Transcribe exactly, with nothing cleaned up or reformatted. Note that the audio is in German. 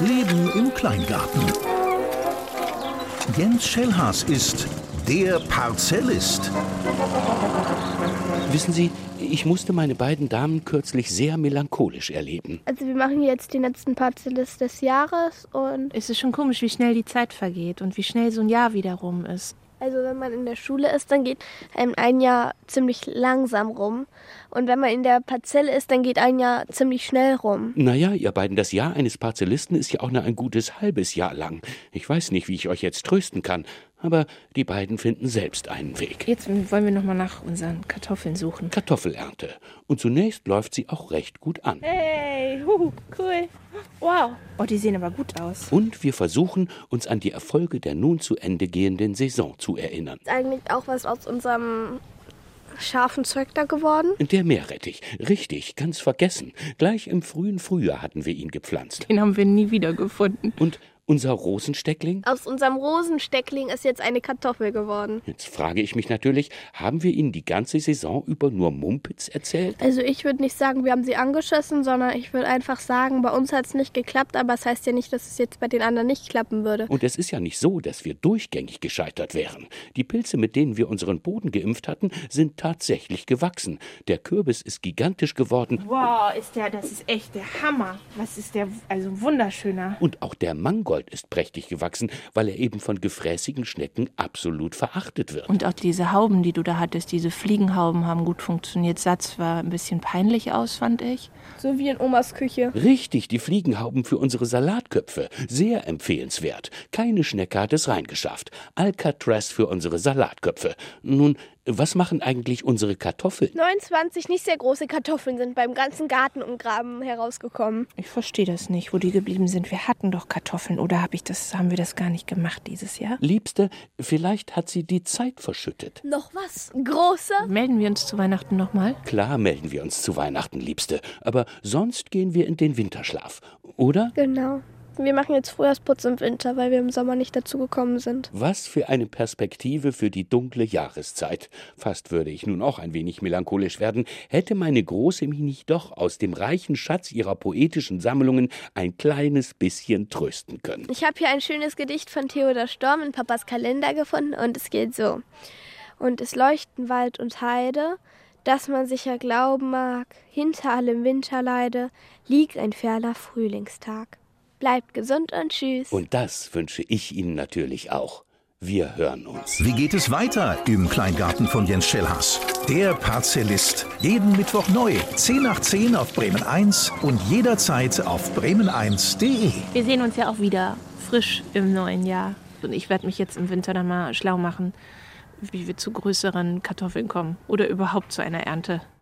Leben im Kleingarten. Jens Schellhaas ist der Parzellist. Wissen Sie, ich musste meine beiden Damen kürzlich sehr melancholisch erleben. Also wir machen jetzt den letzten Parzellist des Jahres und Es ist schon komisch, wie schnell die Zeit vergeht und wie schnell so ein Jahr wieder rum ist. also wenn man in der Schule ist, dann geht einem ein Jahr ziemlich langsam rum. Und wenn man in der Parzelle ist, dann geht ein Jahr ziemlich schnell rum. Naja, ihr beiden, das Jahr eines Parzellisten ist ja auch nur ein gutes halbes Jahr lang. Ich weiß nicht, wie ich euch jetzt trösten kann, aber die beiden finden selbst einen Weg. Jetzt wollen wir noch mal nach unseren Kartoffeln suchen. Kartoffelernte. Und zunächst läuft sie auch recht gut an. Hey, huhu, cool. Wow. Oh, die sehen aber gut aus. Und wir versuchen, uns an die Erfolge der nun zu Ende gehenden Saison zu erinnern. Ist eigentlich auch was aus unserem scharfen Zeug da geworden? Der Meerrettich. Richtig, ganz vergessen. Gleich im frühen Frühjahr hatten wir ihn gepflanzt. Den haben wir nie wieder gefunden. Und unser Rosensteckling? Aus unserem Rosensteckling ist jetzt eine Kartoffel geworden. Jetzt frage ich mich natürlich, haben wir Ihnen die ganze Saison über nur Mumpitz erzählt? Also ich würde nicht sagen, wir haben sie angeschossen, sondern ich würde einfach sagen, bei uns hat es nicht geklappt, aber es heißt ja nicht, dass es jetzt bei den anderen nicht klappen würde. Und es ist ja nicht so, dass wir durchgängig gescheitert wären. Die Pilze, mit denen wir unseren Boden geimpft hatten, sind tatsächlich gewachsen. Der Kürbis ist gigantisch geworden. Wow, ist der, das ist echt der Hammer. Was ist der, also wunderschöner. Und auch der Mangold ist prächtig gewachsen, weil er eben von gefräßigen Schnecken absolut verachtet wird. Und auch diese Hauben, die du da hattest, diese Fliegenhauben haben gut funktioniert. Satz war ein bisschen peinlich aus, fand ich. So wie in Omas Küche. Richtig, die Fliegenhauben für unsere Salatköpfe. Sehr empfehlenswert. Keine Schnecke hat es reingeschafft. Alcatraz für unsere Salatköpfe. Nun, was machen eigentlich unsere Kartoffeln? neunundzwanzig nicht sehr große Kartoffeln sind beim ganzen Gartenumgraben herausgekommen. Ich verstehe das nicht, wo die geblieben sind. Wir hatten doch Kartoffeln, oder hab ich das, haben wir das gar nicht gemacht dieses Jahr? Liebste, vielleicht hat sie die Zeit verschüttet. Noch was? Große? Melden wir uns zu Weihnachten nochmal? Klar melden wir uns zu Weihnachten, Liebste. Aber sonst gehen wir in den Winterschlaf, oder? Genau. Wir machen jetzt Frühjahrsputz im Winter, weil wir im Sommer nicht dazu gekommen sind. Was für eine Perspektive für die dunkle Jahreszeit. Fast würde ich nun auch ein wenig melancholisch werden, hätte meine Große mich nicht doch aus dem reichen Schatz ihrer poetischen Sammlungen ein kleines bisschen trösten können. Ich habe hier ein schönes Gedicht von Theodor Storm in Papas Kalender gefunden und es geht so. Und es leuchten Wald und Heide, dass man sicher glauben mag, hinter allem Winterleide liegt ein ferner Frühlingstag. Bleibt gesund und tschüss. Und das wünsche ich Ihnen natürlich auch. Wir hören uns. Wie geht es weiter im Kleingarten von Jens Schellhaas? Der Parzellist. Jeden Mittwoch neu. zehn nach zehn auf Bremen eins und jederzeit auf bremen eins punkt de. Wir sehen uns ja auch wieder frisch im neuen Jahr. Und ich werde mich jetzt im Winter dann mal schlau machen, wie wir zu größeren Kartoffeln kommen oder überhaupt zu einer Ernte.